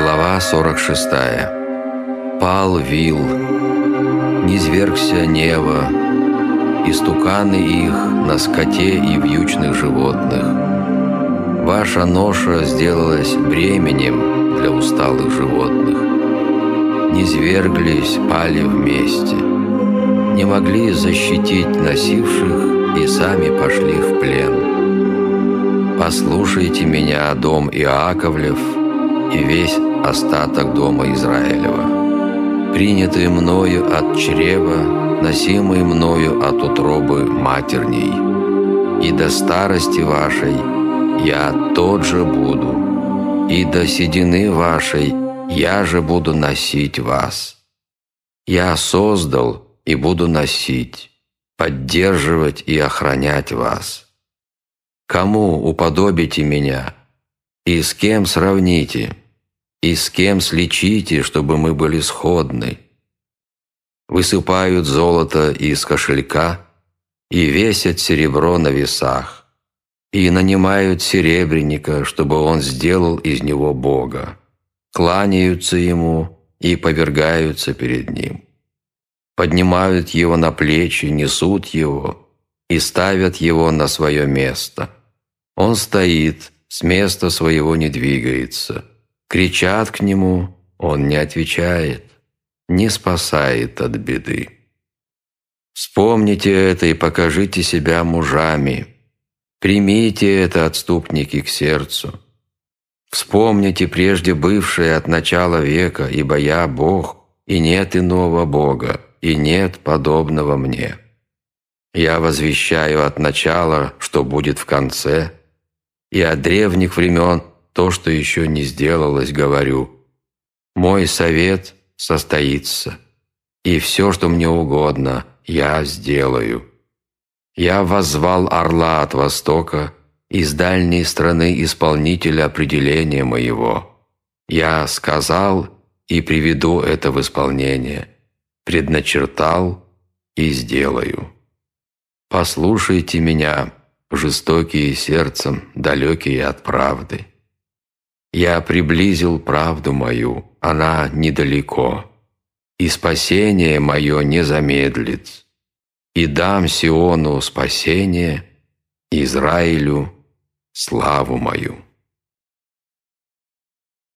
Глава 46. Пал Вил, низвергся Нева, истуканы их на скоте и вьючных животных. Ваша ноша сделалась бременем для усталых животных. Низверглись, пали вместе, не могли защитить носивших и сами пошли в плен. Послушайте меня, дом Иаковлев, и весь остаток дома Израилева, принятые мною от чрева, носимые мною от утробы матерней. И до старости вашей я тот же буду, и до седины вашей я же буду носить вас. Я создал и буду носить, поддерживать и охранять вас. Кому уподобите меня? И с кем сравните? И с кем сличите, чтобы мы были сходны? Высыпают золото из кошелька и весят серебро на весах, и нанимают серебряника, чтобы он сделал из него Бога. Кланяются ему и повергаются перед ним. Поднимают его на плечи, несут его и ставят его на свое место. Он стоит, с места своего не двигается. Кричат к нему, он не отвечает, не спасает от беды. Вспомните это и покажите себя мужами. Примите это, отступники, к сердцу. Вспомните прежде бывшее от начала века, ибо я Бог, и нет иного Бога, и нет подобного мне. Я возвещаю от начала, что будет в конце, и от древних времен то, что еще не сделалось, говорю. Мой совет состоится, и все, что мне угодно, я сделаю. Я воззвал орла от востока, из дальней страны исполнителя определения моего. Я сказал и приведу это в исполнение, предначертал и сделаю. Послушайте меня, жестокие сердцем, далекие от правды. Я приблизил правду мою, она недалеко, и спасение мое не замедлит, и дам Сиону спасение, Израилю славу мою.